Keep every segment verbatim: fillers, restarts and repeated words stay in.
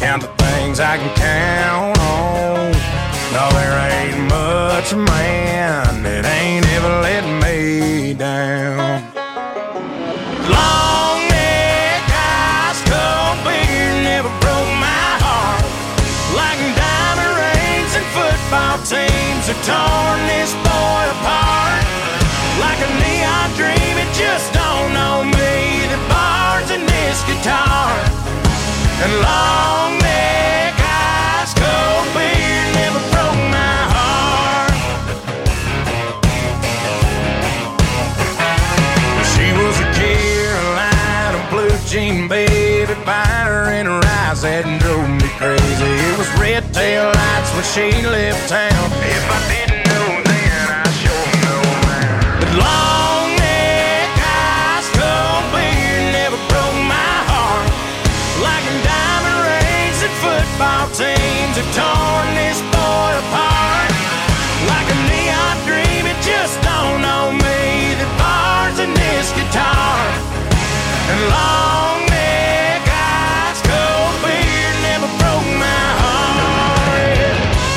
count the things I can count on. No, there ain't much man that ain't ever let me down. Long neck, ice cold beer never broke my heart. Like diamond rings and football teams have torn this boy apart. Like a neon dream, it just don't know me. The bars in this guitar and long neck, ice cold beer never broke my heart. She was a Carolina blue jean baby, fire in her eyes that drove me crazy. It was red tail lights when she left town. If I didn't know then, I sure know now. But long neck, ice cold beer never broke my heart. Like diamond rings and football teams have torn this boy apart. Like a neon dream, it just don't know me. The bars in this guitar and long neck, ice cold beer never broke my heart.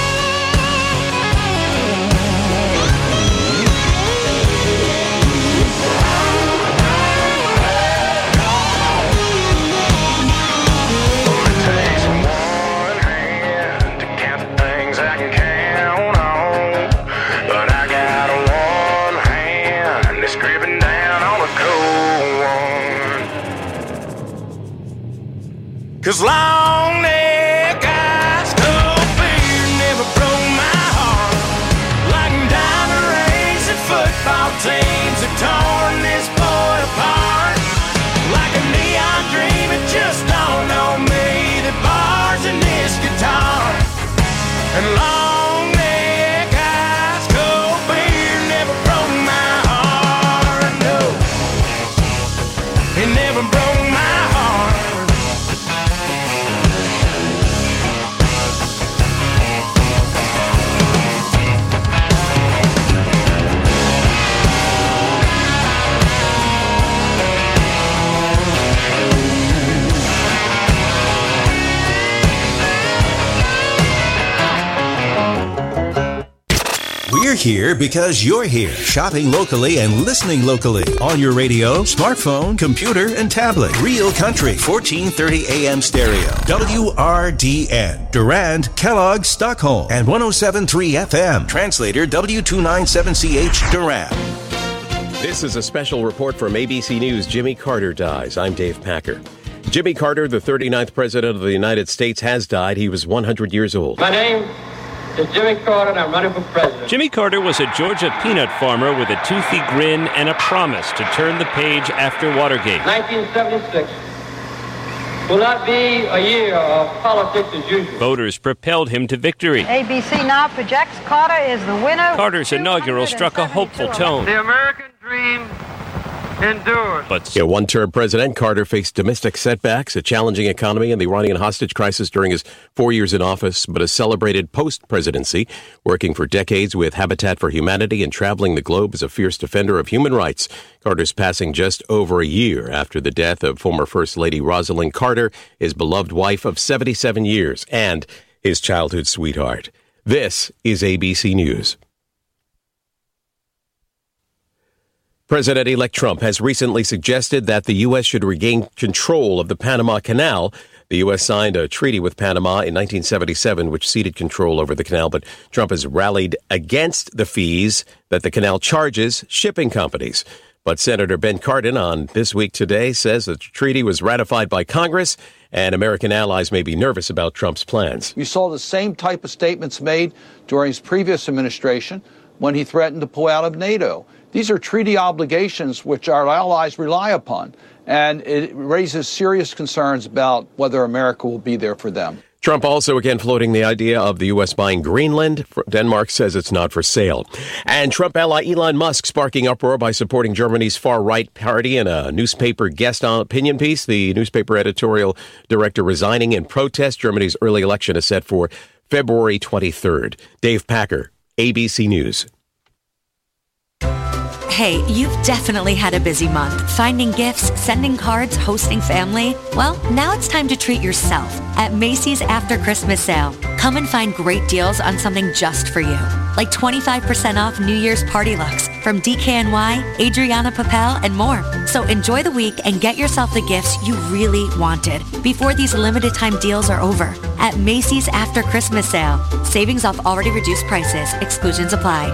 It takes one hand to count the things I can count on, but I got one hand that's gripping down on a cold one. 'Cause long neck, ice cold beer never broke my heart. Like diamond rings and football teams have torn this boy apart. Like a neon dream, it just don't know me. The bars in this guitar and long neck, ice cold beer never broke my heart. No, it never broke my heart. We're here because you're here, shopping locally and listening locally on your radio, smartphone, computer, and tablet. Real Country, fourteen thirty A M stereo. W R D N, Durand, Kellogg, Stockholm, and one oh seven point three F M. Translator W two ninety-seven C H, Durand. This is a special report from A B C News. Jimmy Carter dies. I'm Dave Packer. Jimmy Carter, the thirty-ninth President of the United States, has died. He was one hundred years old. My name is Jimmy Carter, and I'm running for president. Jimmy Carter was a Georgia peanut farmer with a toothy grin and a promise to turn the page after Watergate. nineteen seventy-six will not be a year of politics as usual. Voters propelled him to victory. A B C now projects Carter is the winner. Carter's inaugural struck a hopeful tone. The American dream endured. But yeah, one-term President Carter faced domestic setbacks, a challenging economy, and the Iranian hostage crisis during his four years in office, but a celebrated post-presidency, working for decades with Habitat for Humanity and traveling the globe as a fierce defender of human rights. Carter's passing just over a year after the death of former First Lady Rosalind Carter, his beloved wife of seventy-seven years, and his childhood sweetheart. This is A B C News. President-elect Trump has recently suggested that the U S should regain control of the Panama Canal. The U S signed a treaty with Panama in nineteen seventy-seven, which ceded control over the canal, but Trump has rallied against the fees that the canal charges shipping companies. But Senator Ben Cardin on This Week Today says the treaty was ratified by Congress and American allies may be nervous about Trump's plans. You saw the same type of statements made during his previous administration when he threatened to pull out of NATO. These are treaty obligations which our allies rely upon, and it raises serious concerns about whether America will be there for them. Trump also again floating the idea of the U S buying Greenland. Denmark says it's not for sale. And Trump ally Elon Musk sparking uproar by supporting Germany's far-right party in a newspaper guest opinion piece. The newspaper editorial director resigning in protest. Germany's early election is set for February twenty-third. Dave Packer, A B C News. Hey, you've definitely had a busy month. Finding gifts, sending cards, hosting family. Well, now it's time to treat yourself at Macy's After Christmas Sale. Come and find great deals on something just for you. Like twenty-five percent off New Year's party looks from D K N Y, Adriana Papel, and more. So enjoy the week and get yourself the gifts you really wanted before these limited time deals are over. At Macy's After Christmas Sale. Savings off already reduced prices. Exclusions apply.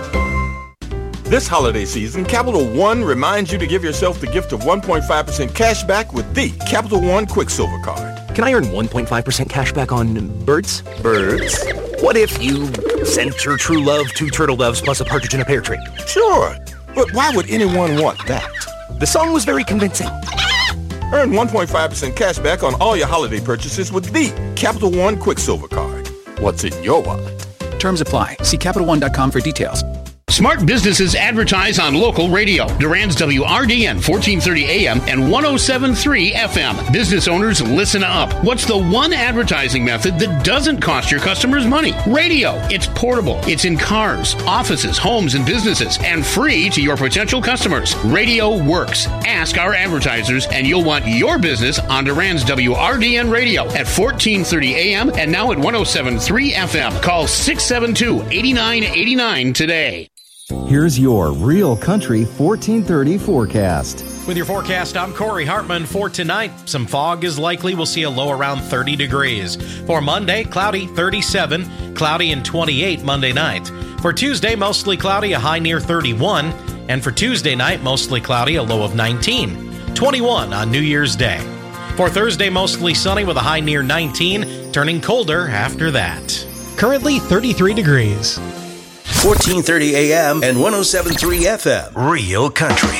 This holiday season, Capital One reminds you to give yourself the gift of one point five percent cash back with the Capital One Quicksilver Card. Can I earn one point five percent cash back on birds? Birds? What if you sent your true love two turtle doves plus a partridge in a pear tree? Sure, but why would anyone want that? The song was very convincing. Earn one point five percent cash back on all your holiday purchases with the Capital One Quicksilver Card. What's in your wallet? Terms apply. See Capital One dot com for details. Smart businesses advertise on local radio. Durand's W R D N fourteen thirty A M and one oh seven point three F M. Business owners, listen up. What's the one advertising method that doesn't cost your customers money? Radio. It's portable. It's in cars, offices, homes, and businesses, and free to your potential customers. Radio works. Ask our advertisers, and you'll want your business on Durand's W R D N radio at fourteen thirty A M and now at one oh seven point three F M. Call six seven two, eight nine eight nine today. Here's your Real Country fourteen thirty forecast. With your forecast, I'm Corey Hartman. For tonight, some fog is likely. We'll see a low around thirty degrees. For Monday, cloudy, thirty-seven. Cloudy and twenty-eight Monday night. For Tuesday, mostly cloudy, a high near thirty-one. And for Tuesday night, mostly cloudy, a low of nineteen. twenty-one on New Year's Day. For Thursday, mostly sunny with a high near nineteen, turning colder after that. Currently thirty-three degrees. fourteen thirty A M and one oh seven point three F M. Real Country.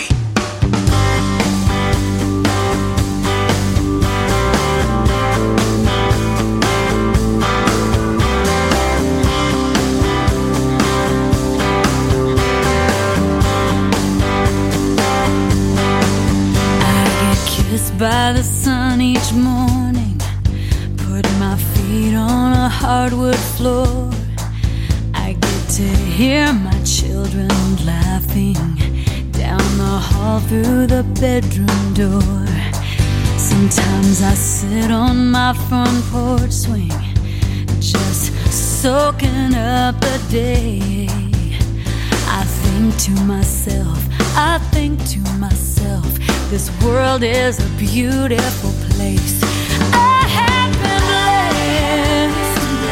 I get kissed by the sun each morning, put my feet on a hardwood floor. To hear my children laughing down the hall through the bedroom door. Sometimes I sit on my front porch swing, just soaking up the day. I think to myself, I think to myself, this world is a beautiful place. I have been blessed.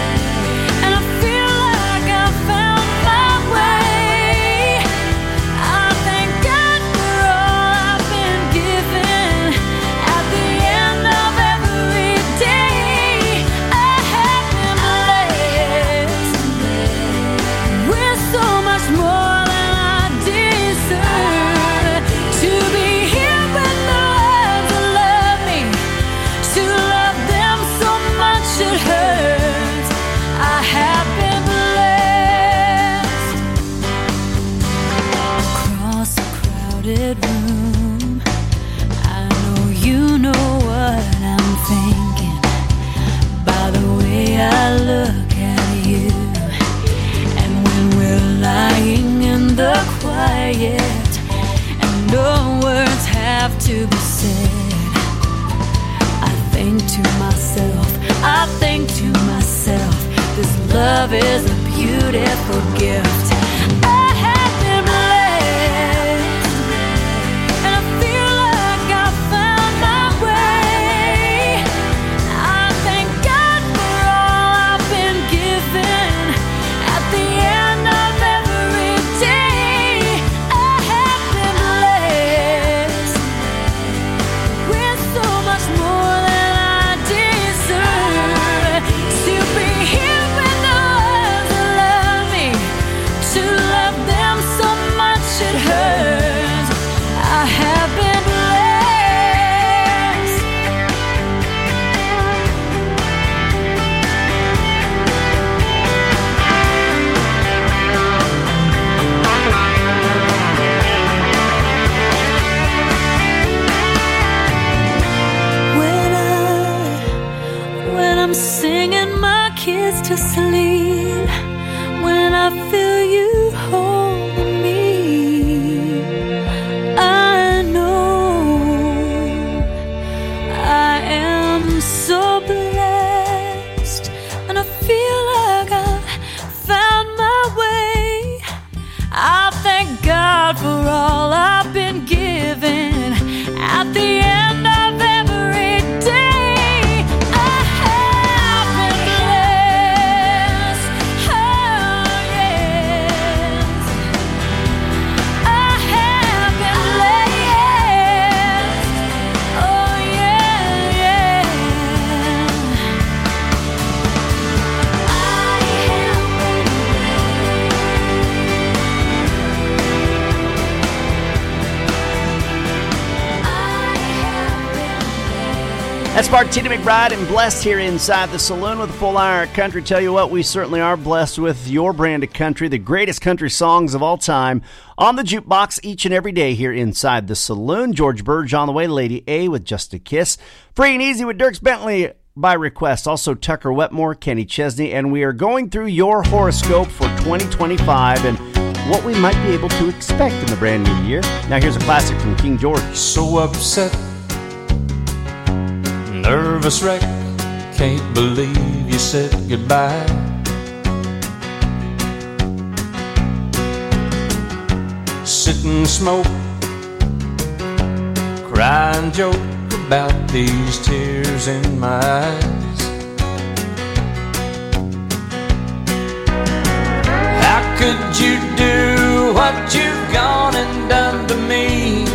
Room. I know you know what I'm thinking by the way I look at you. And when we're lying in the quiet and no words have to be said, I think to myself, I think to myself, this love is a beautiful gift. I have been blessed. To sleep when I feel you holding me. God for all I've been given. At the end of every day, I have been blessed. Oh, yes. I have been blessed. Oh, yeah, yeah. I have That's Martina McBride and Blessed here inside the saloon with a full hour of country. Tell you what, we certainly are blessed with your brand of country, the greatest country songs of all time on the jukebox each and every day here inside the saloon. George Burge on the way, Lady A with Just a Kiss. Free and Easy with Dierks Bentley by request. Also Tucker Wetmore, Kenny Chesney, and we are going through your horoscope for twenty twenty-five and what we might be able to expect in the brand new year. Now here's a classic from King George. So upset, nervous wreck, can't believe you said goodbye. Sit and smoke, cry and joke about these tears in my eyes. How could you do what you've gone and done to me?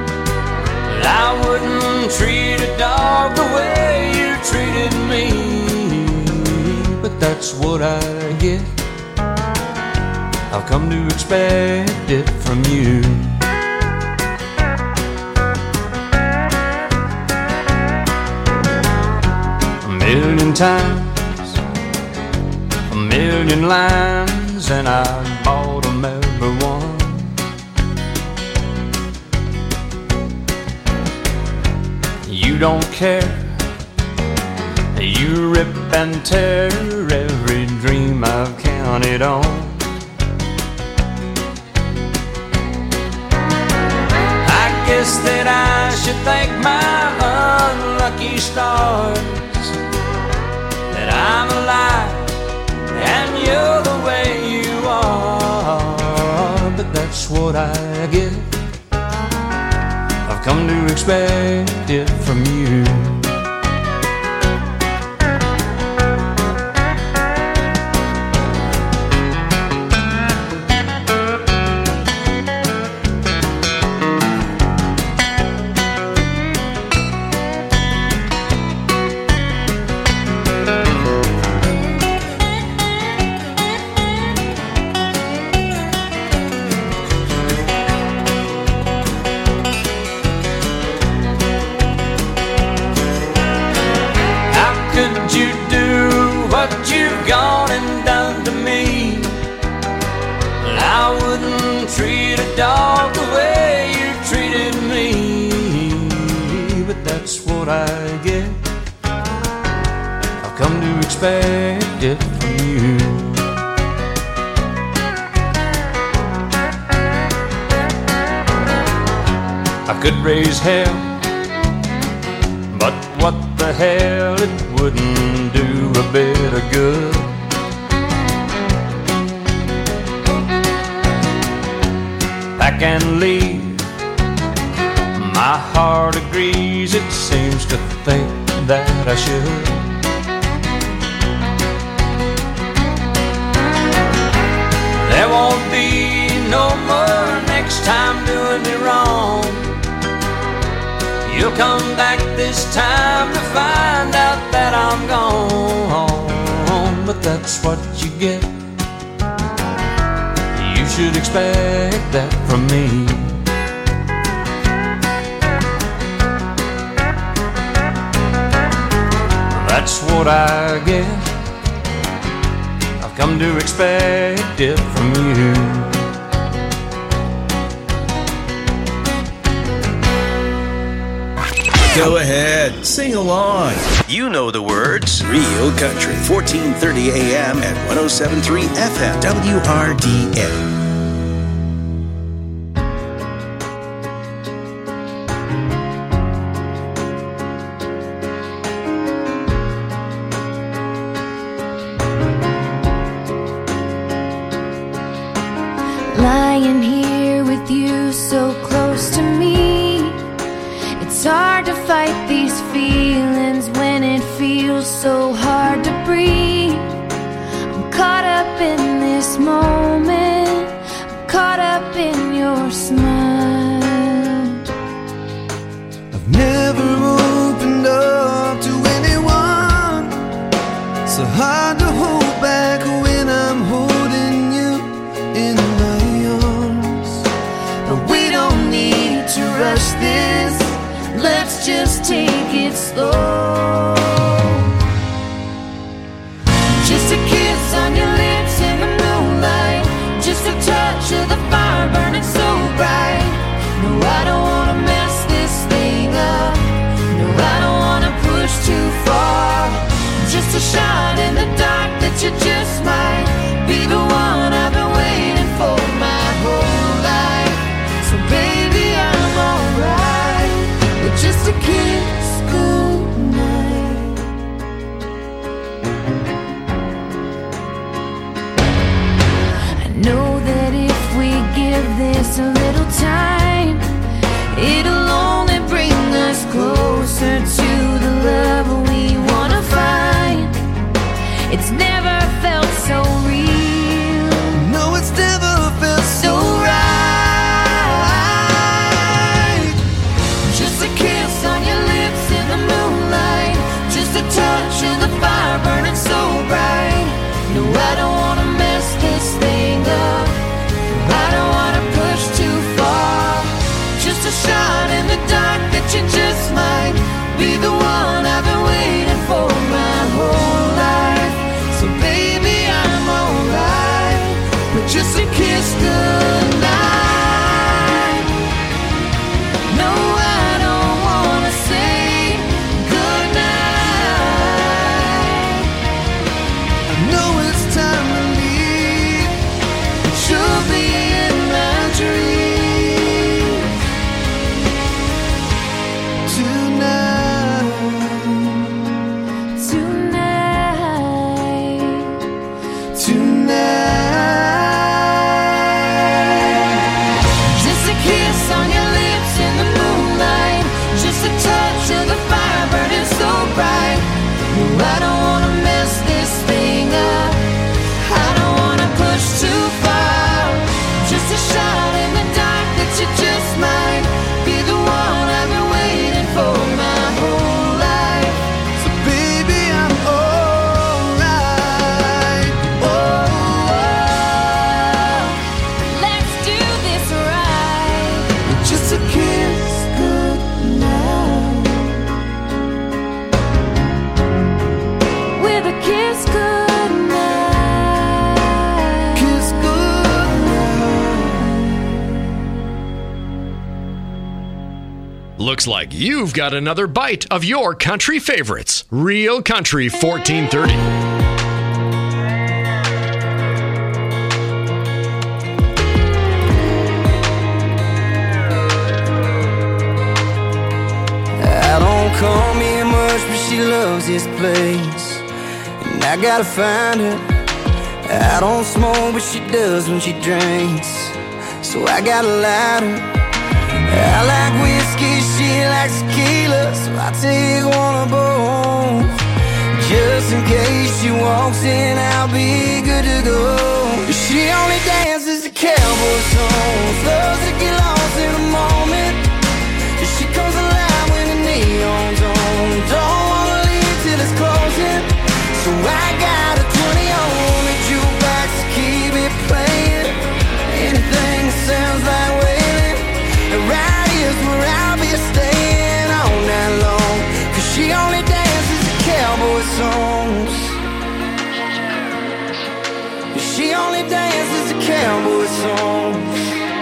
I wouldn't treat a dog the way you treated me. But that's what I get, I've come to expect it from you. A million times, a million lines, and I bought them every one. You don't care, you rip and tear every dream I've counted on. I guess that I should thank my unlucky stars that I'm alive and you're the way you are. But that's what I get, I've come to expect it from you. Gone and done to me. I wouldn't treat a dog the way you treated me. But that's what I get, I've come to expect it from you. I could raise hell, but what the hell, it wouldn't do a bit of good. Pack and leave, my heart agrees, it seems to think that I should. There won't be no more next time doing me wrong. You'll come back this time to find out that I'm gone. But that's what you get, you should expect that from me. That's what I get, I've come to expect it from you. Go ahead, sing along. You know the words. Real Country, fourteen thirty A M at one oh seven point three F M, W R D N. Lying here with you feels so hard to breathe. I'm caught up in this moment, I'm caught up in your smile. I've never opened up to anyone, so hard to hold back when I'm holding you in my arms. But we don't need to rush this, let's just take it slow. Just a kiss on your lips in the moonlight, just a touch of the fire burning so bright. No, I don't wanna mess this thing up, no, I don't wanna push too far. Just a shot in the dark that you just might be the one I've been waiting for my whole life. So baby, I'm alright with just a kiss goodnight. I know that if we give this a little time, it'll only bring us closer to the love we wanna find. It's never felt so real. No, it's never felt so right. Just a kiss on your lips in the moonlight, just a touch of the fire burning so bright. No, I don't wanna mess this thing up, I don't wanna push too far. Just a shot in the dark that you just might be the one I've been waiting for my whole life. So baby, I'm alright with just a kiss goodnight. No, I don't wanna say goodnight. I know it's time to leave, but you'll be in my dreams tonight. Tonight, tonight. Just a kiss on your lips in the moonlight, just a touch of the fire burning so bright. No, I don't wanna mess this thing up, I don't wanna push too far. Just a shot in the dark that you just might be the one I've been waiting for my whole life. So baby, I'm alright. Oh, let's do this right. Just a kiss goodnight, with a kiss goodnight, kiss Looks like you've got another bite of your country favorites. Real Country fourteen thirty. I don't come here much, but she loves this place, and I gotta find her. I don't smoke, but she does when she drinks, so I gotta light her. I like whiskey, she likes tequila, so I take one of both. Just in case she walks in, I'll be good to go. She only dances to cowboy songs, loves to get lost in a moment. She comes alive when the neon's on, don't wanna leave till it's closing. So I got a twenty on the jukebox to keep it playing. Anything that sounds like wailing, right here's where I'll be staying all night long. Cause she only dances to cowboy songs. She only dances to cowboy songs.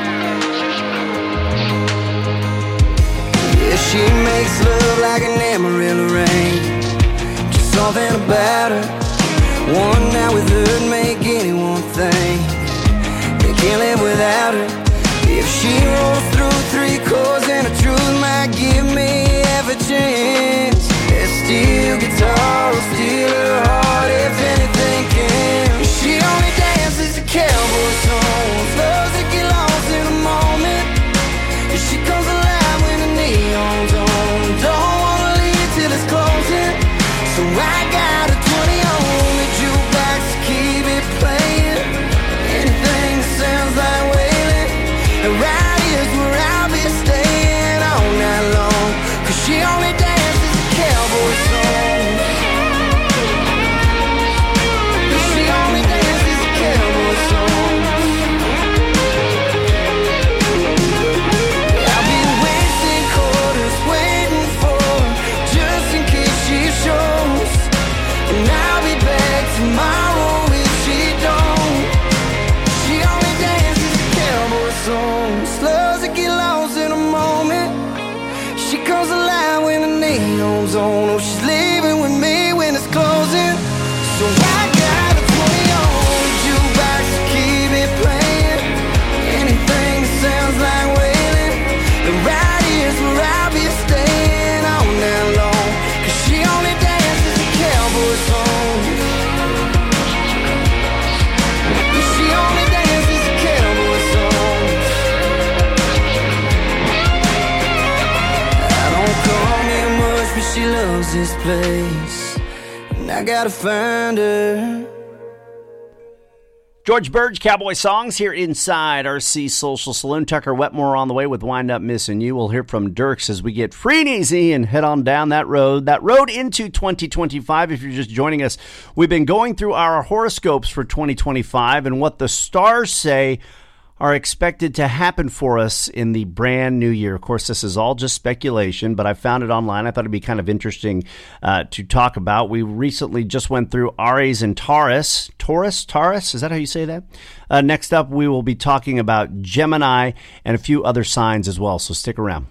Yeah, she makes love like an Amarillo rain. Just something about her. One night with her make anyone think they can't live without her. If she rolls through three chords, then the truth might give me half a chance. That steel guitar will steal her heart if anything can. She only dances to cowboy songs, loves to get lost in a moment. And she comes alive when the neon's on, don't wanna leave till it's closing. So this place, and I gotta find her. George Burge, Cowboy Songs, here inside R C Social Saloon. Tucker Wetmore on the way with Wind Up Missing You. We'll hear from Dirks as we get free and easy and head on down that road, that road into twenty twenty-five. If you're just joining us, we've been going through our horoscopes for twenty twenty-five and what the stars say are expected to happen for us in the brand new year. Of course, this is all just speculation, but I found it online. I thought it'd be kind of interesting uh, to talk about. We recently just went through Aries and Taurus. Taurus? Taurus? Is that how you say that? Uh, next up, we will be talking about Gemini and a few other signs as well, so stick around.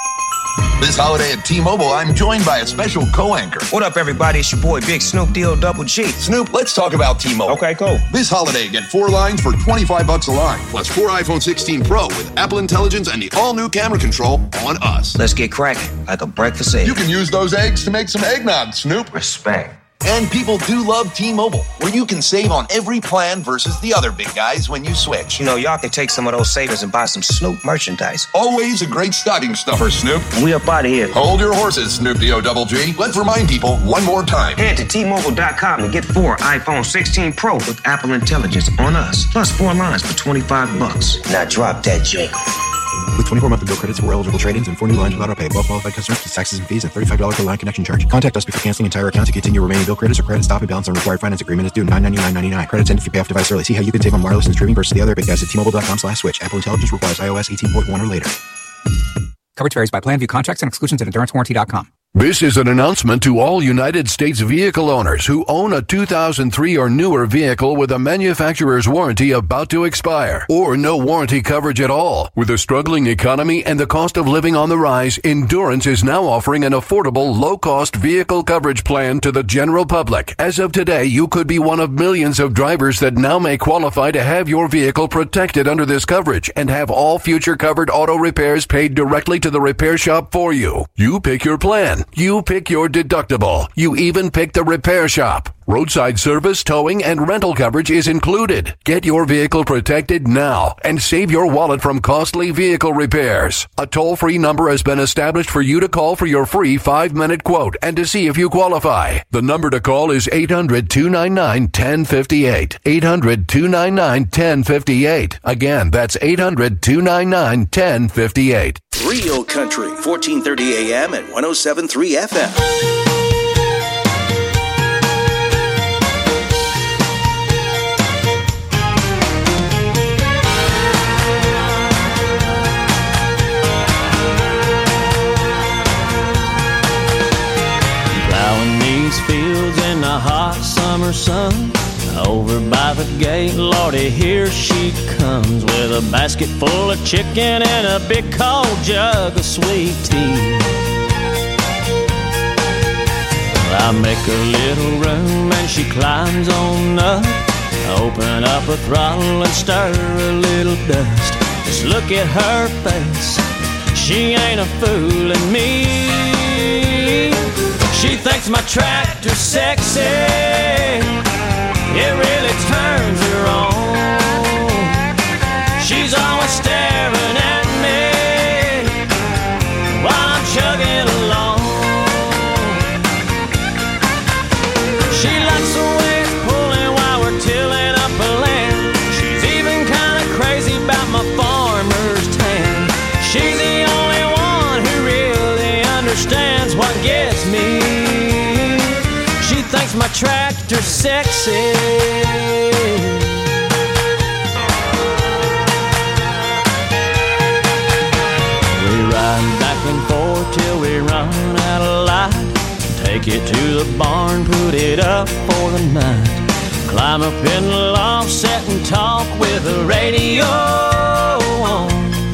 This holiday at T-Mobile, I'm joined by a special co-anchor. What up, everybody? It's your boy, Big Snoop D O Double G. Snoop, let's talk about T-Mobile. Okay, cool. This holiday, get four lines for twenty-five bucks a line, plus four iPhone sixteen Pro with Apple Intelligence and the all-new camera control on us. Let's get cracking, like a breakfast egg. You can use those eggs to make some eggnog, Snoop. Respect. And people do love T-Mobile, where you can save on every plan versus the other big guys when you switch. You know, y'all can take some of those savings and buy some Snoop merchandise. Always a great stocking stuffer, Snoop. We up out of here. Hold your horses, Snoop D O Double G. Let's remind people one more time. Head to T Mobile dot com to get four iPhone sixteen Pro with Apple Intelligence on us, plus four lines for twenty-five bucks. Now drop that jingle. With twenty-four monthly bill credits for eligible trade-ins and four new lines without auto pay. Well qualified customers plus taxes and fees and thirty-five dollars per line connection charge. Contact us before canceling entire account to continue remaining bill credits or credit stop and balance on required finance agreement is due nine ninety-nine ninety-nine. Credits end if you pay off device early. See how you can save on wireless and streaming versus the other big guys at T Mobile dot com slash switch. Apple Intelligence requires iOS eighteen point one or later. Coverage varies by plan. View contracts and exclusions at endurance warranty dot com. This is an announcement to all United States vehicle owners who own a two thousand three or newer vehicle with a manufacturer's warranty about to expire or no warranty coverage at all. With a struggling economy and the cost of living on the rise, Endurance is now offering an affordable, low-cost vehicle coverage plan to the general public. As of today, you could be one of millions of drivers that now may qualify to have your vehicle protected under this coverage and have all future covered auto repairs paid directly to the repair shop for you. You pick your plan. You pick your deductible. You even pick the repair shop. Roadside service, towing, and rental coverage is included. Get your vehicle protected now and save your wallet from costly vehicle repairs. A toll-free number has been established for you to call for your free five-minute quote and to see if you qualify. The number to call is eight hundred two nine nine one zero five eight. eight hundred two nine nine one zero five eight. Again, that's eight hundred two nine nine one zero five eight. Real Country, fourteen thirty A M and one oh seven point three F M. Plowing these fields in the hot summer sun. Over by the gate, Lordy, here she comes with a basket full of chicken and a big cold jug of sweet tea. I make a little room and she climbs on up. Open up a throttle and stir a little dust. Just look at her face, she ain't a fooling me. She thinks my tractor's sexy, it really turns her on. She's always staring at me while I'm chugging along. She likes the way it's pulling while we're tilling up a land. She's even kind of crazy about my farmer's tan. She's the only one who really understands what gets me. She thinks my tractor's sexy. We ride back and forth till we run out of light. Take it to the barn, put it up for the night. Climb up in the loft, sit and talk with the radio on.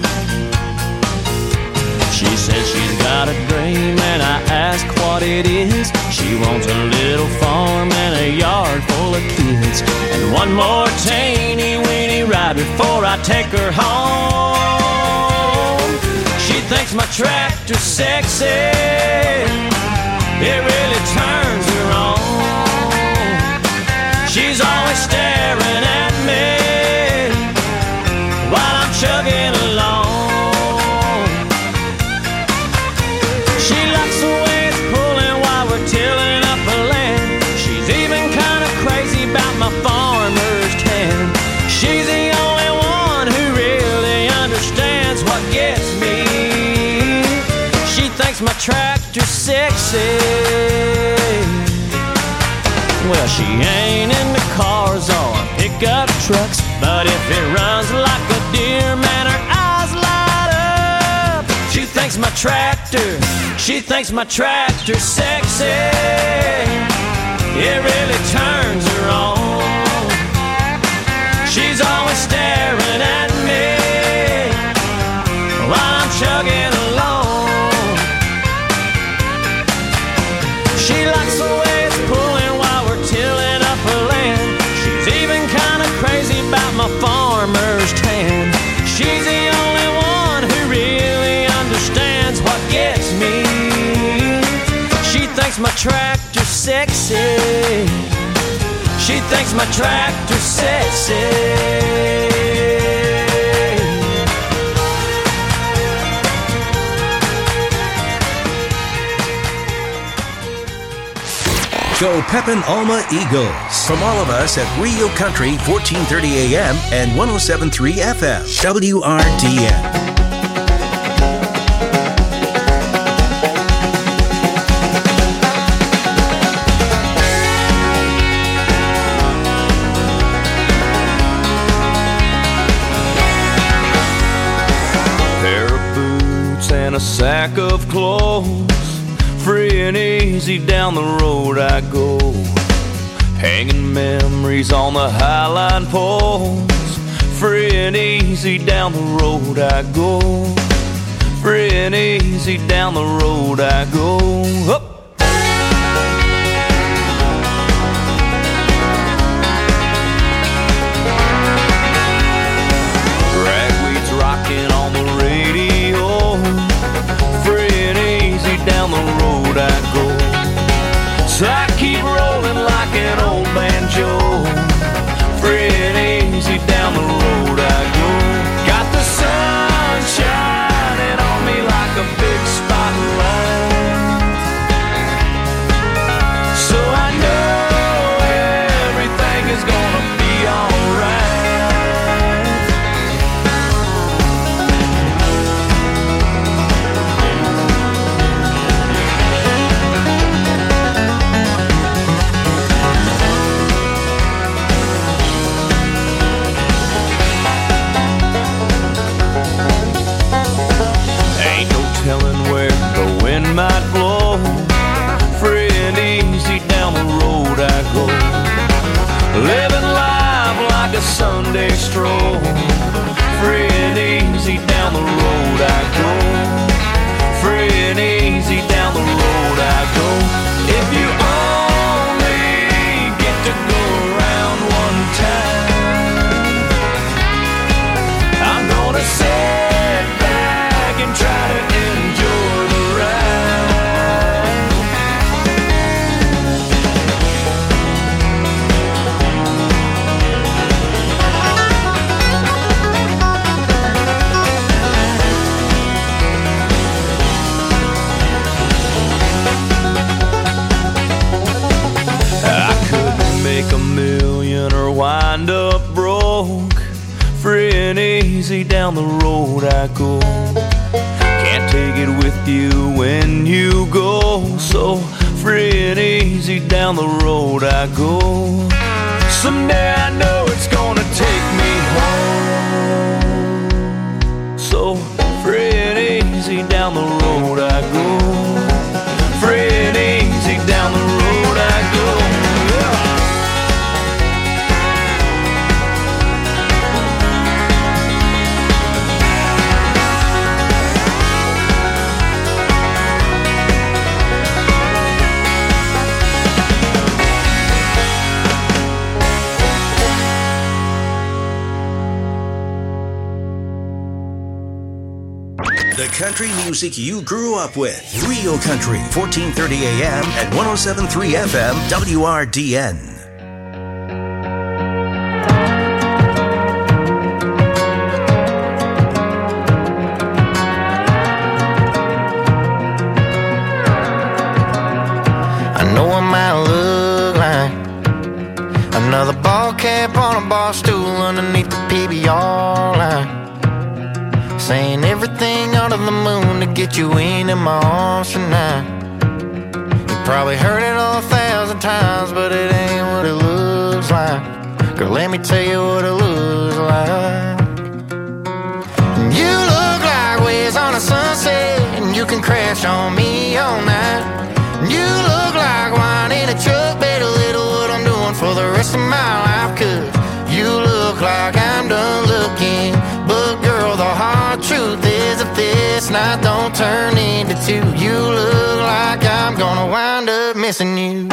She says she's got a dream and I ask what it is. She wants a little farm and a yard full of kids, and one more teeny weeny ride before I take her home. She thinks my tractor's sexy, it really turns her on. She's always staring at me while I'm chugging along. She likes the way it's pulling while we're Well, she ain't into cars or pickup trucks, but if it runs like a deer, man, her eyes light up. She thinks my tractor, she thinks my tractor sexy. It really turns her on. She's always staring at me while I'm chugging along. She likes the way it's pulling while we're tilling up her land. She's even kind of crazy about my farmer's tan. She's the only one who really understands what gets me. She thinks my tractor's sexy. She thinks my tractor's sexy. Go Pepin Alma Eagles. From all of us at Real Country, fourteen thirty A M and one oh seven point three F M, W R D N. And a sack of clothes, free and easy down the road I go, hanging memories on the highline poles. Free and easy down the road I go, free and easy down the road I go. Up. Ragweed's rocking on the radio, down the road I go. So I keep rolling like an old banjo, free and easy down the road I go. Got the sun shining on me like a big spotlight, so I know everything is gonna be alright. Telling where the wind might blow, free and easy down the road I go, living life like a Sunday stroll, free and easy down the road I go, free and easy down the road I go. If you only get to go around one time, I'm gonna sit back and try to enjoy the ride. I couldn't make a million or wind up broke, free and easy down the road I go. Can't take it with you when you go, so free and easy down the road I go. Someday I know it's gonna take me home, so free and easy down the road I go, free and easy down the road I go. The country music you grew up with. Real Country, fourteen thirty A M and one oh seven point three F M, W R D N. I know I might look like another ball cap on a bar stool underneath the P B R line, saying everything under the moon to get you into my arms tonight. You probably heard it all a thousand times, but it ain't let me tell you what it looks like. You look like waves on a sunset, and you can crash on me all night. You look like wine in a truck, bet a little what I'm doing for the rest of my life. Cause you look like I'm done looking, but girl, the hard truth is if this night don't turn into two, you look like I'm gonna wind up missing you.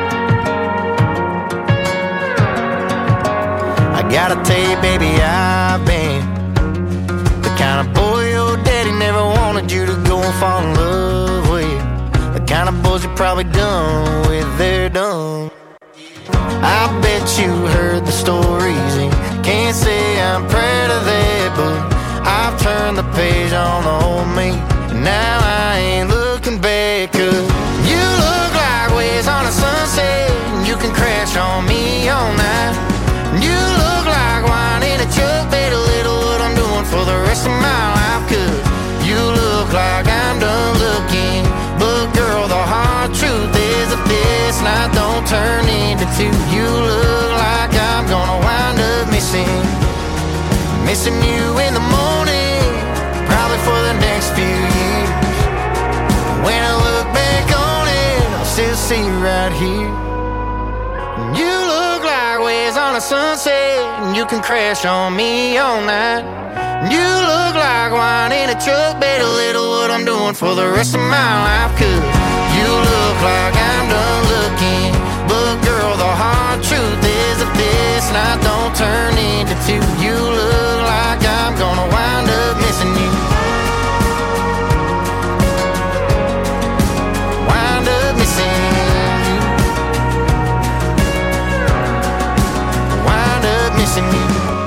I gotta tell you, baby, I've been the kind of boy your daddy never wanted you to go and fall in love with. The kind of boys you're probably done with, they're done. I bet you heard the stories and can't say I'm proud of that, but I've turned the page on the old me, and now I ain't looking back. Cause you look like waves on a sunset, and you can crash on me all night. You look like wine in a truck, bet a little what I'm doing for the rest of my life. Cause you look like I'm done looking, but girl, the hard truth is if this night don't turn into two, you look like I'm gonna wind up missing Missing you in the morning, probably for the next few years. When I look back on it, I'll still see you right here. You look like waves on a sunset, and you can crash on me all night. You look like wine in a truck, bet a little what I'm doing for the rest of my life. Cause you look like I'm done looking, but girl, the hard truth is if this night don't turn into two, you look like I'm gonna wind up missing you. Wind up missing you. Wind up missing you.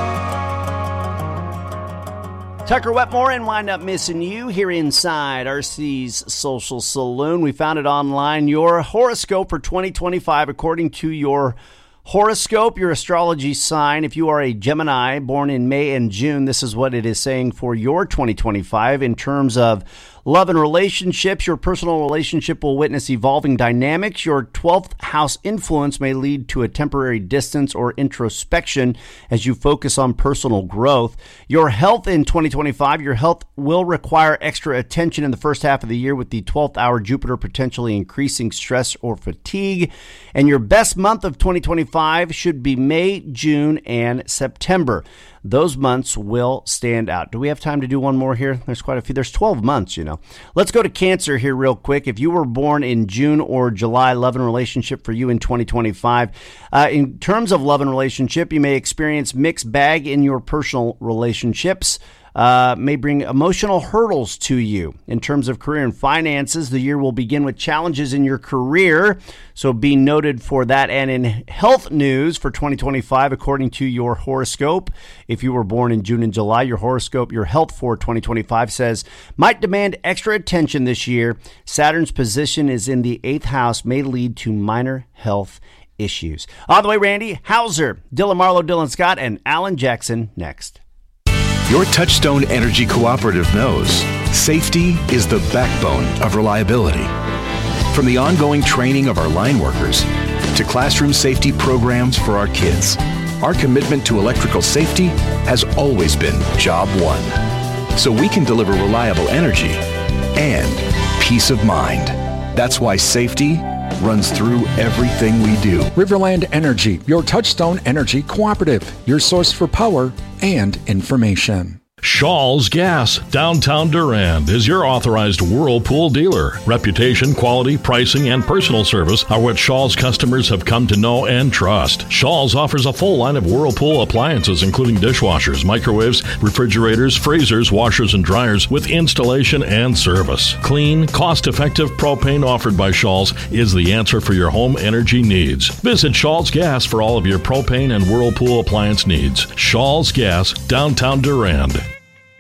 Tucker Wetmore and Wind Up Missing You here inside R C's Social Saloon. We found it online. Your horoscope for twenty twenty-five, according to your horoscope, your astrology sign. If you are a Gemini born in May and June, this is what it is saying for your twenty twenty-five in terms of love and relationships. Your personal relationship will witness evolving dynamics. Your twelfth house influence may lead to a temporary distance or introspection as you focus on personal growth. Your health in twenty twenty-five, your health will require extra attention in the first half of the year with the twelfth hour Jupiter potentially increasing stress or fatigue. And your best month of twenty twenty-five should be May, June, and September. Those months will stand out. Do we have time to do one more here? There's quite a few. There's twelve months, you know. Let's go to Cancer here real quick. If you were born in June or July, love and relationship for you in twenty twenty-five. Uh, in terms of love and relationship, you may experience mixed bag in your personal relationships. Uh, may bring emotional hurdles to you. In terms of career and finances, the year will begin with challenges in your career, so be noted for that. And in health news for twenty twenty-five, according to your horoscope, if you were born in June and July, your horoscope, your health for twenty twenty-five says, might demand extra attention this year. Saturn's position is in the eighth house, may lead to minor health issues. On the way, Randy Hauser, Dylan Marlowe, Dylan Scott, and Alan Jackson next. Your Touchstone Energy Cooperative knows safety is the backbone of reliability. From the ongoing training of our line workers to classroom safety programs for our kids, our commitment to electrical safety has always been job one. So we can deliver reliable energy and peace of mind. That's why safety runs through everything we do. Riverland Energy, your Touchstone Energy Cooperative, your source for power and information. Shaw's Gas, downtown Durand, is your authorized Whirlpool dealer. Reputation, quality, pricing, and personal service are what Shaw's customers have come to know and trust. Shaw's offers a full line of Whirlpool appliances, including dishwashers, microwaves, refrigerators, freezers, washers, and dryers, with installation and service. Clean, cost-effective propane offered by Shaw's is the answer for your home energy needs. Visit Shaw's Gas for all of your propane and Whirlpool appliance needs. Shaw's Gas, downtown Durand.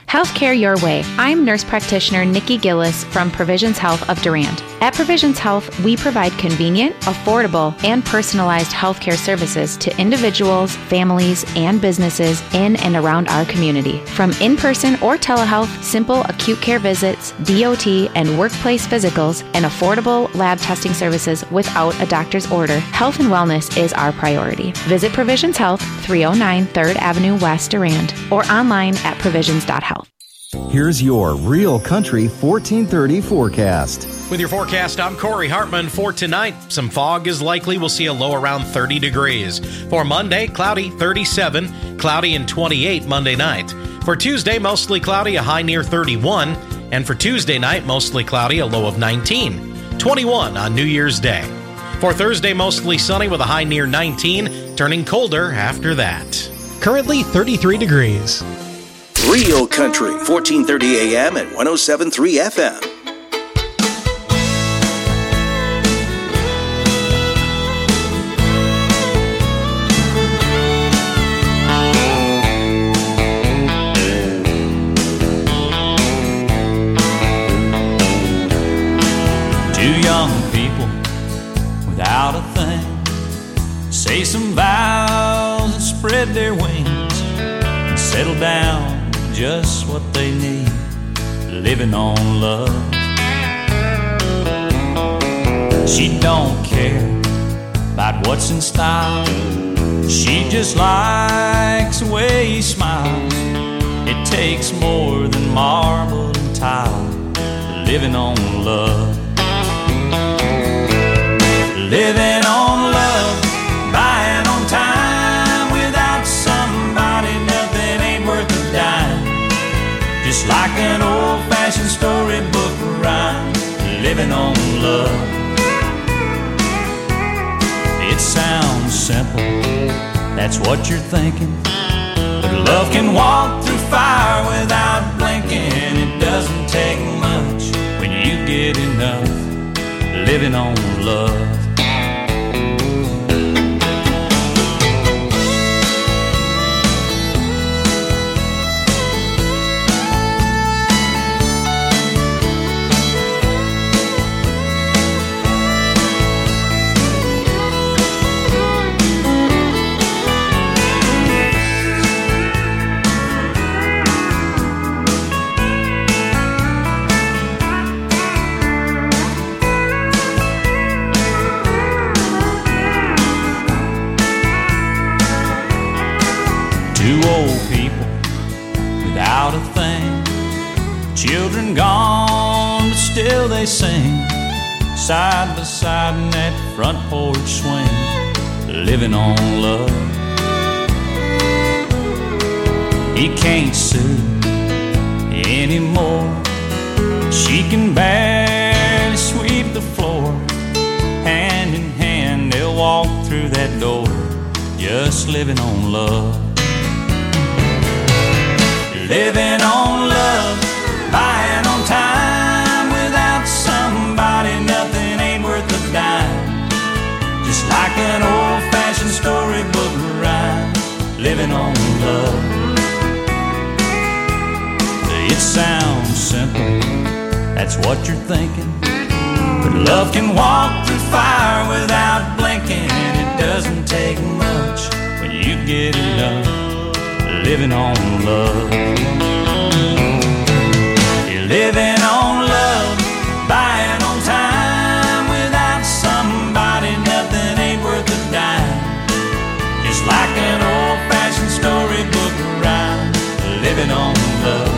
Healthcare your way. I'm nurse practitioner Nikki Gillis from Provisions Health of Durand. At Provisions Health, we provide convenient, affordable, and personalized healthcare services to individuals, families, and businesses in and around our community. From in-person or telehealth, simple acute care visits, D O T, and workplace physicals, and affordable lab testing services without a doctor's order, health and wellness is our priority. Visit Provisions Health, three oh nine third Avenue West, Durand, or online at provisions dot health. Here's your Real Country fourteen thirty forecast. With your forecast, I'm Corey Hartman. For tonight, some fog is likely. We'll see a low around thirty degrees. For Monday, cloudy, thirty-seven, cloudy and twenty-eight Monday night. For Tuesday, mostly cloudy, a high near thirty-one. And for Tuesday night, mostly cloudy, a low of nineteen. twenty-one on New Year's Day. For Thursday, mostly sunny with a high near nineteen, turning colder after that. Currently thirty-three degrees. Real Country, fourteen thirty A M and one oh seven point three F M. Two young people without a thing say some vows and spread their wings and settle down just what they need, living on love. She don't care about what's in style. She just likes the way he smiles. It takes more than marble and tile, living on love. Living on love, buying on time. Without somebody, nothing ain't worth a dime. Just like an old-fashioned storybook rhyme, living on love. It sounds simple, that's what you're thinking. But love can walk through fire without blinking. It doesn't take much when you get enough, living on love. Two old people without a thing, children gone, but still they sing, side by side in that front porch swing, living on love. He can't sue anymore. She can barely sweep the floor. Hand in hand they'll walk through that door, just living on love. Living on love, buying on time. Without somebody, nothing ain't worth a dime. Just like an old-fashioned storybook rhyme, living on love. It sounds simple, that's what you're thinking. But love can walk through fire without blinking. It doesn't take much when you get enough, living on love. You're living on love, buying on time. Without somebody, nothing ain't worth a dime. Just like an old-fashioned storybook rhyme, living on love.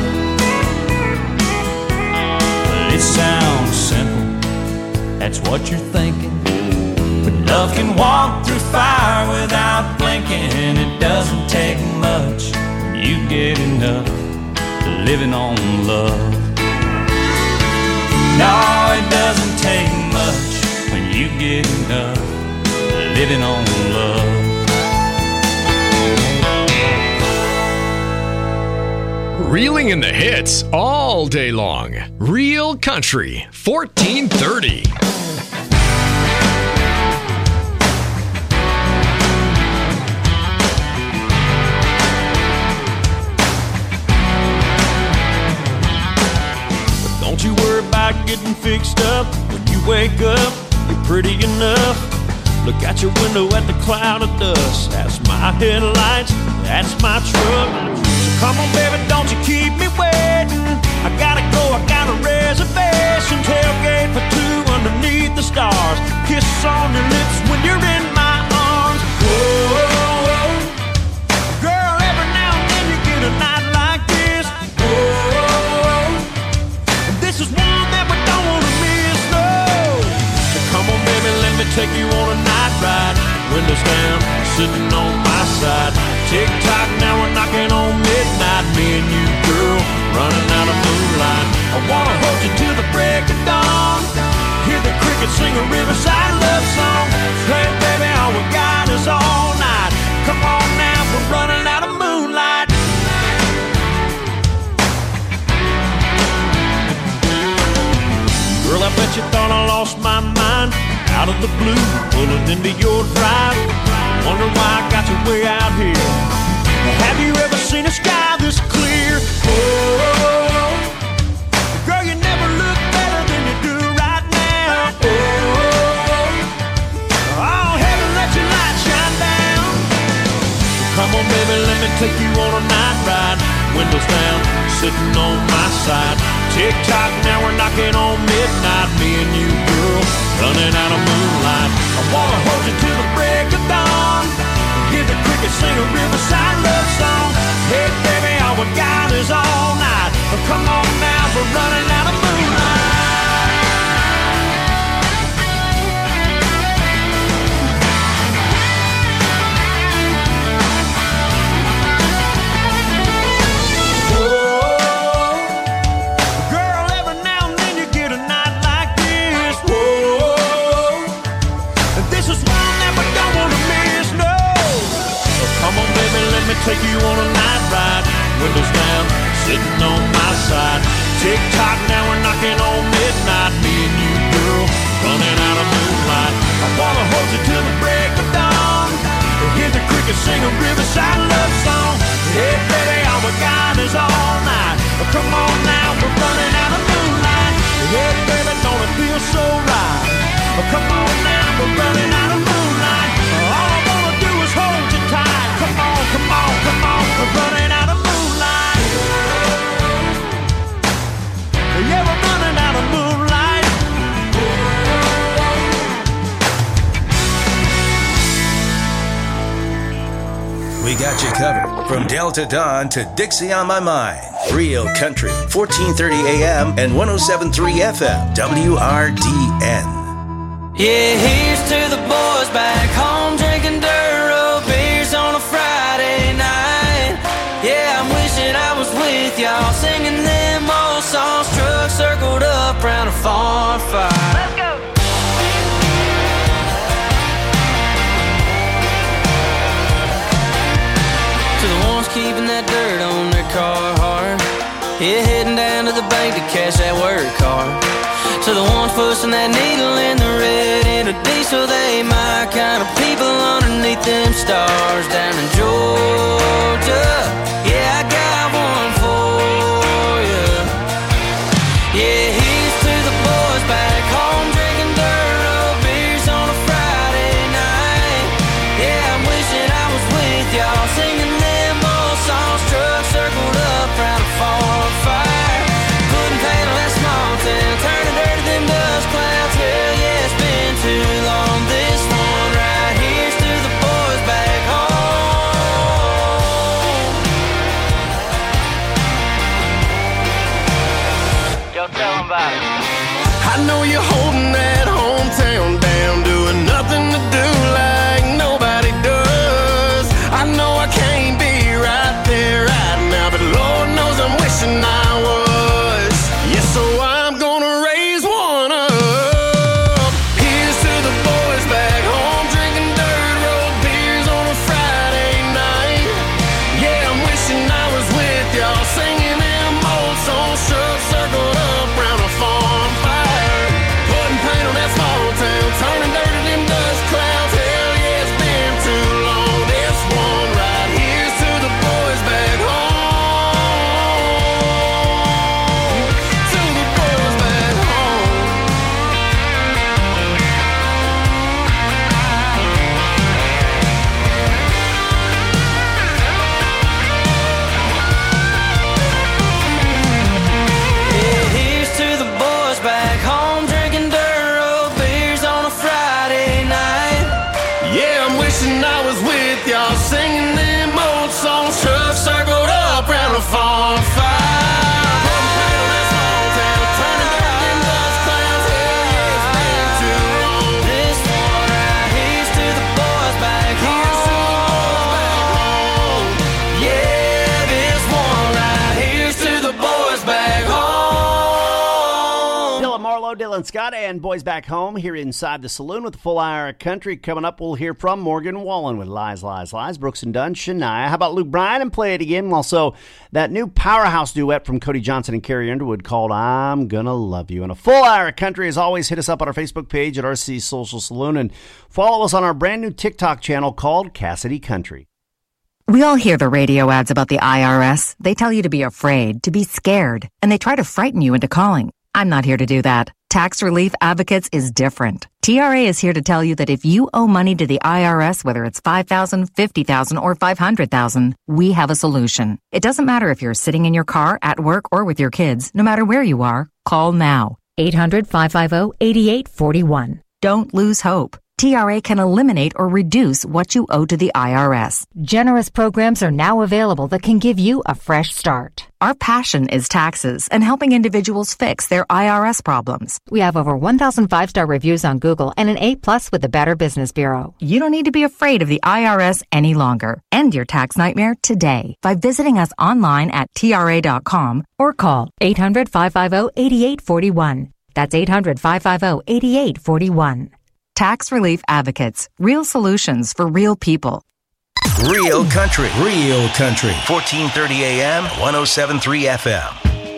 Well, it sounds simple, that's what you're thinking. But love can walk through fire without blinking. It doesn't take much when you get enough, living on love. No, it doesn't take much when you get enough, living on love. Reeling in the hits all day long. Real Country, fourteen thirty. wake up, you're pretty enough. Look out your window at the cloud of dust. That's my headlights, that's my truck. So come on, baby, don't you keep me waiting. I gotta go, I got a reservation. Tailgate for two underneath the stars. Kiss on your lips when you're in my arms. Whoa, girl, every now and then you get a night like this. Whoa, and this is one that we don't wanna miss, no. So come on, baby, let me take you on a night ride. Windows down, sitting on my side. Tick tock, now we're knocking on midnight. Me and you, girl, running out of moonlight. I wanna hold you till the break of dawn. Hear the crickets sing a riverside love song. Hey, baby, all we got is all night. Come on now, we're running out of moonlight. Girl, I bet you thought I lost my mind. Out of the blue, pulling into your drive. Wonder why I got you way out here. Have you ever seen a sky this clear? Oh, girl, you never look better than you do right now. Oh, oh, heaven, let your light shine down. Come on, baby, let me take you on a night ride. Windows down, sitting on my side. Tick tock, now we're knocking on midnight. Me and you, girl, running out of moonlight. I wanna hold you till the break of dawn. Hear the crickets sing a riverside love song. Hey, baby, all we got is all night. Come on now, we're running out of moonlight. Take you on a night ride, windows down, sitting on my side. Tick tock, now we're knocking on midnight. Me and you, girl, running out of moonlight. I wanna hold you till the break of dawn. Hear the crickets sing a riverside love song. Hey, baby, all we got is all night. Come on now, we're running out of moonlight. Hey, baby, don't it feel so right? Come on now, we're running out of moonlight. All I wanna do is hold you tight. Come on, come on, come on, we're running out of moonlight. Yeah, we're running out of moonlight. We got you covered from Delta Dawn to Dixie on My Mind. Real Country, fourteen thirty A M and one oh seven point three F M, W R D N. Yeah, here's to the boys back home drinking dirt road beers on a Friday night. Yeah, I'm wishing I was with y'all singing them old songs. Truck circled up round a farm fire. Let's go. To the ones keeping that dirt on their car hard. Yeah, heading down to the bank to cash that work card. To the ones pushing that needle in the red in a diesel, they my kind of people underneath them stars down in Georgia. Yeah, I got one for you. Yeah, here's to the boys back home drinking dirt road beers on a Friday night. Yeah, I'm wishing I was with y'all singing them old songs. Truck circled up round a farm fire. Couldn't paddle that small town, turning dirty them dust clouds. Hell yeah, it's been too long. This one right here's to the boys back home. Hello, Dylan Scott and Boys Back Home here inside the saloon with the full hour of country. Coming up, we'll hear from Morgan Wallen with Lies, Lies, Lies, Brooks and Dunn, Shania. How about Luke Bryan and Play It Again? Also, that new powerhouse duet from Cody Johnson and Carrie Underwood called I'm Gonna Love You. And a full hour of country, as always, hit us up on our Facebook page at R C Social Saloon and follow us on our brand new TikTok channel called Cassidy Country. We all hear the radio ads about the I R S. They tell you to be afraid, to be scared, and they try to frighten you into calling. I'm not here to do that. Tax Relief Advocates is different. T R A is here to tell you that if you owe money to the I R S, whether it's five thousand dollars, fifty thousand dollars, or five hundred thousand dollars, we have a solution. It doesn't matter if you're sitting in your car, at work, or with your kids. No matter where you are, call now. eight hundred, five five zero, eight eight four one. Don't lose hope. T R A can eliminate or reduce what you owe to the I R S. Generous programs are now available that can give you a fresh start. Our passion is taxes and helping individuals fix their I R S problems. We have over one thousand five-star reviews on Google and an A plus with the Better Business Bureau. You don't need to be afraid of the I R S any longer. End your tax nightmare today by visiting us online at T R A dot com or call eight hundred, five five zero, eight eight four one. That's eight hundred, five five zero, eight eight four one. Tax Relief Advocates. Real solutions for real people. Real country. Real country. fourteen thirty A M, one oh seven point three F M.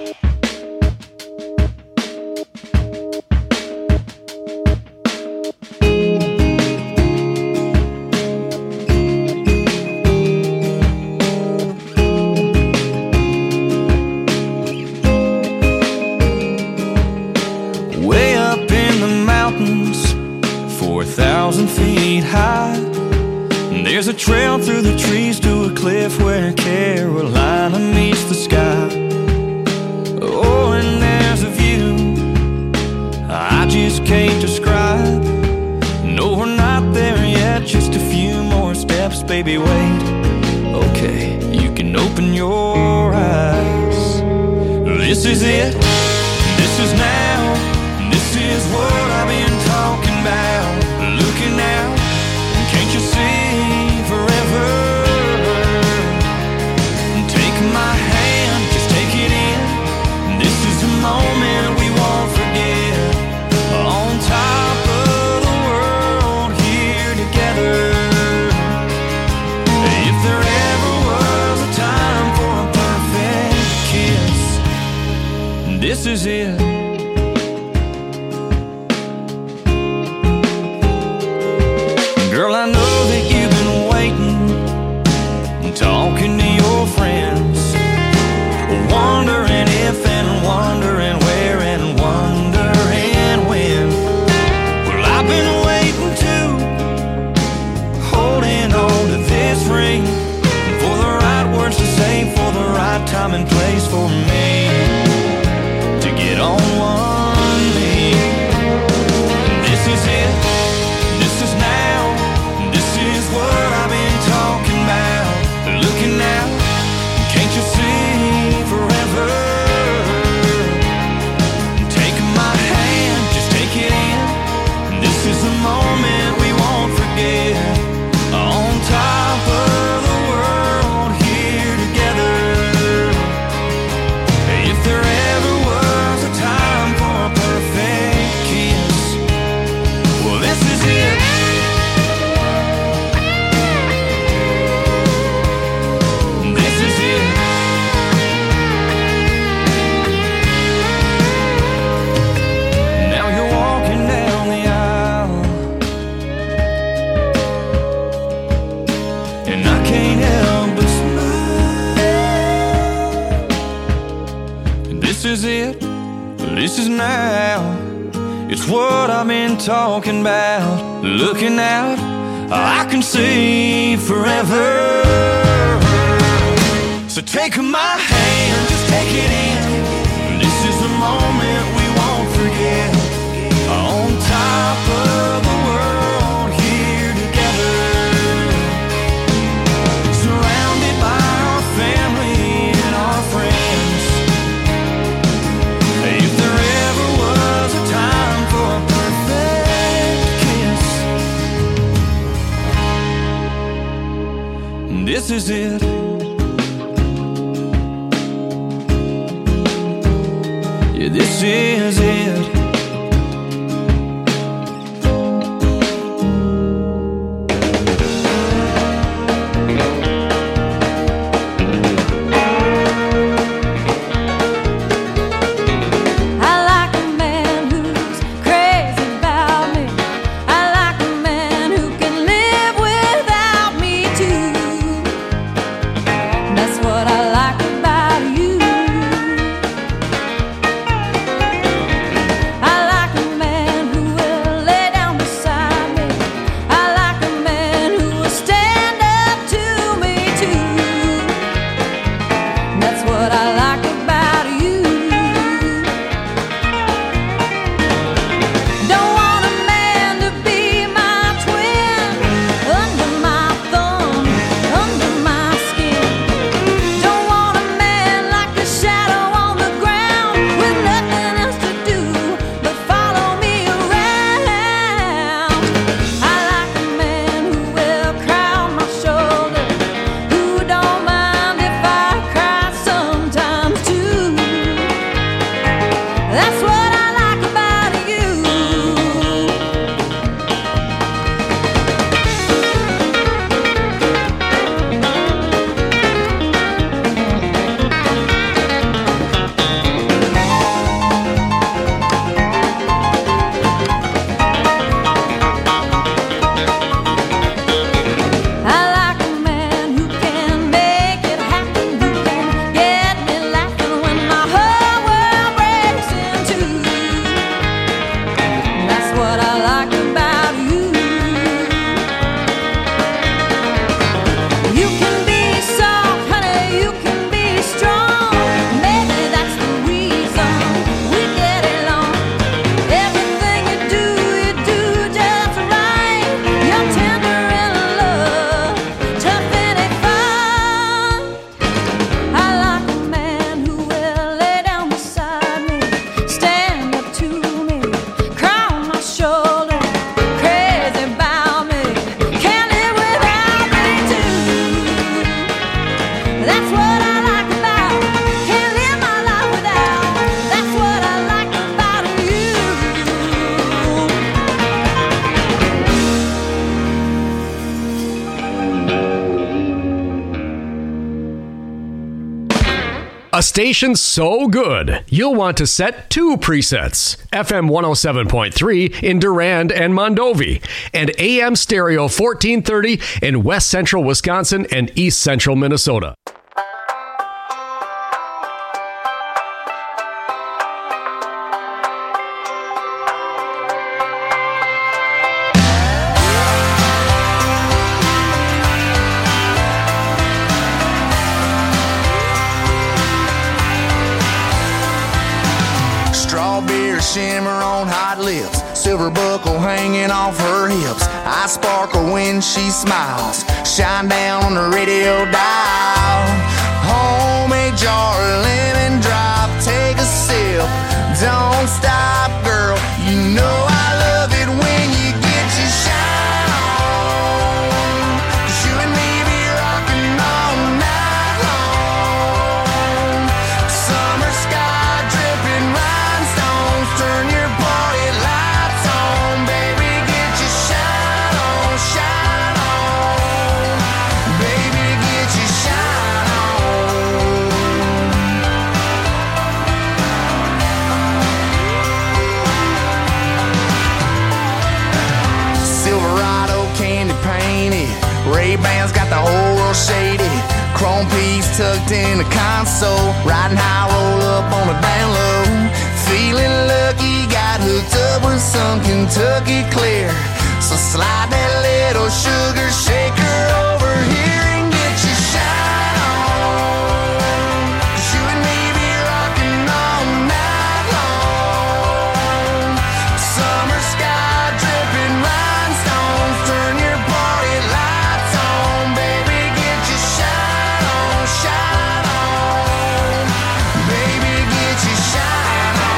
Way up in the mountains, four thousand feet high, there's a trail through the trees to a cliff where Carolina meets the sky. Oh, and there's a view I just can't describe. No, we're not there yet, just a few more steps, baby, wait. Okay, you can open your eyes. This is it, this is now, this is what I've been talking about. Looking out, can't you see forever? Take my hand, just take it in. This is a moment we won't forget. On top of the world, here together. If there ever was a time for a perfect kiss, this is it. Girl, I know that you've been waiting, talking to your friends, wondering if and wondering where and wondering when. Well, I've been waiting too, holding on to this ring, for the right words to say, for the right time and place for me to get on one knee. This is it, this is now. This is what I've been talking about. Looking out, can't you see forever? Take my hand, just take it in. This is a moment we won't forget. On top of the world, here together. If there ever was a time for a perfect kiss, well, this is it. This is it, this is now. It's what I've been talking about. Looking out, I can see forever. So take my hand, just take it in. This is a moment we won't forget. On top of the world, here together. Surrounded by our family and our friends. If there ever was a time for a perfect kiss, this is it. Yeah, this is it. A station so good, you'll want to set two presets. F M one oh seven point three in Durand and Mondovi, and A M Stereo fourteen thirty in West Central Wisconsin and East Central Minnesota. Shimmer on hot lips, silver buckle hanging off her hips. I sparkle when she smiles, shine down on the radio dial. Homemade jar of lemon drop, take a sip, don't stop, girl. You know I love it when you get your shine on. 'Cause you and me be rocking all night long. Summer sky dripping rhinestones, turn your party lights on, baby, get your shine on, shine on, baby, get your shine on. Silverado candy painted, Ray-Bans got the whole world shaded, chrome piece tucked in the console, riding high, roll up on the down low. Feeling lucky, got hooked up with some Kentucky Clear. So slide that little sugar shaker over here and get your shine on. 'Cause you and me be rocking all night long. Summer sky dripping rhinestones, turn your party lights on, baby, get your shine on, shine on, baby, get your shine on.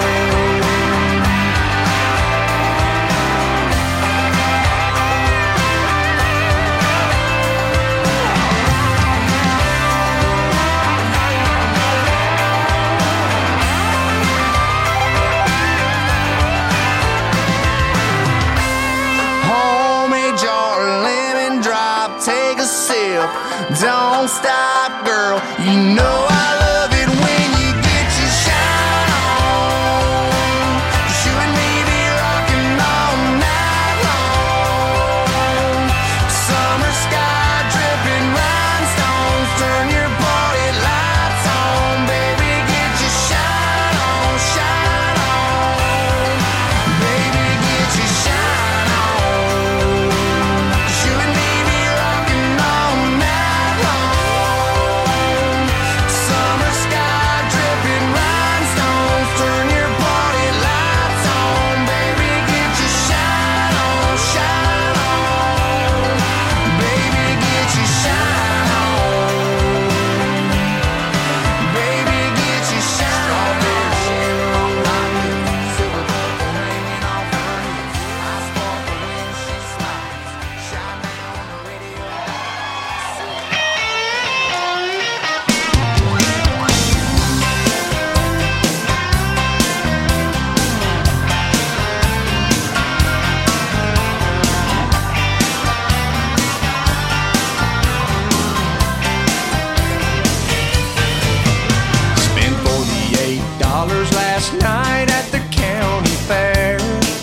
Homemade jar of lemon drop, take a sip, don't stop, girl. You know I love it when you get your shine on. 'Cause you and me be rocking all night long. Summer sky dripping rhinestones, turn your party lights on, baby, get your shine on, shine on, baby, get your shine on. 'Cause you and me be rocking all night long. Summer sky dripping rhinestones, turn your party lights on, baby, get your shine on, shine on, baby, get your shine on, baby, get your shine on. Silver buckle hanging off her hips, I sparkle when she smiles, shine down on the radio. Spent forty-eight dollars last night at the county fair.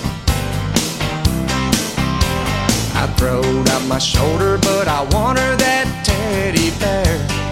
I throwed out my shoulder, but I want her that teddy bear.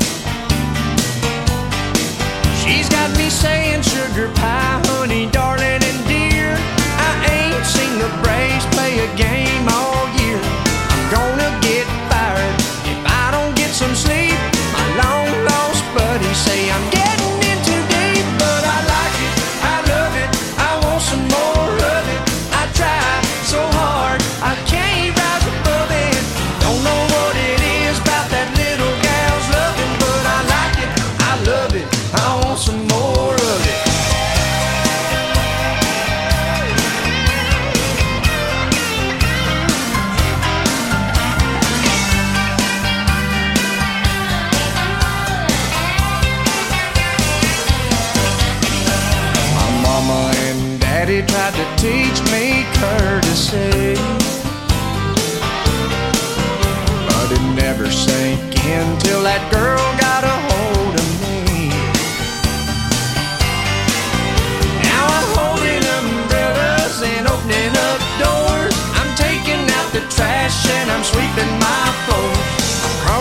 She's got me saying sugar pie, honey, darling, and dear. I ain't seen the Braves play a game all year. I'm gonna get fired if I don't get some sleep. My long lost buddies say I'm getting in too deep, but I like it, I love it, I want some more of it. I try so hard, I can't rise above it. Don't know what it is about that little gal's loving, but I like it, I love it, I want some more of it. My mama and daddy tried to teach me courtesy, but it never sank in till that girl got a hold of me.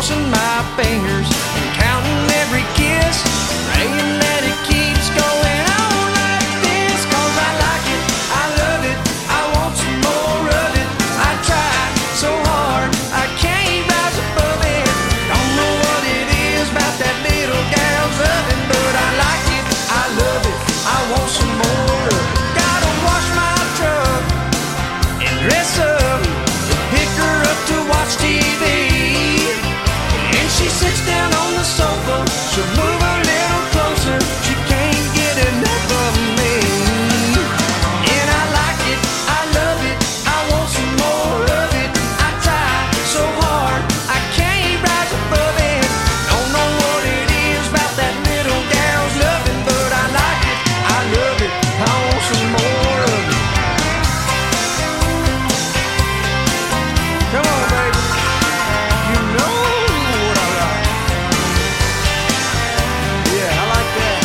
crossing my fingers and counting every kiss, praying that it keeps going on like this. Cause I like it, I love it, I want some more of it. I try so hard, I can't rise above it. Don't know what it is about that little gal's oven, but I like it, I love it, I want some more of it. Gotta wash my truck and dress up, pick her up to watch T V. And she sits down on the sofa, she'll move a little closer, she can't get enough of me. And I like it, I love it, I want some more of it. I try so hard, I can't rise above it. Don't know what it is about that little gal's loving, but I like it, I love it, I want some more of it. Come on, baby, you know what I like. Yeah, I like that.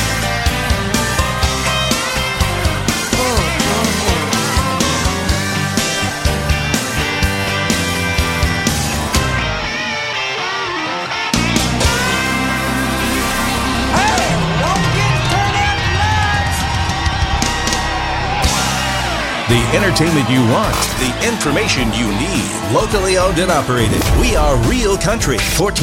Oh, oh, oh. Hey, don't get turned out nuts. The entertainment you want, the information you need. Locally owned and operated. We are Real Country. fourteen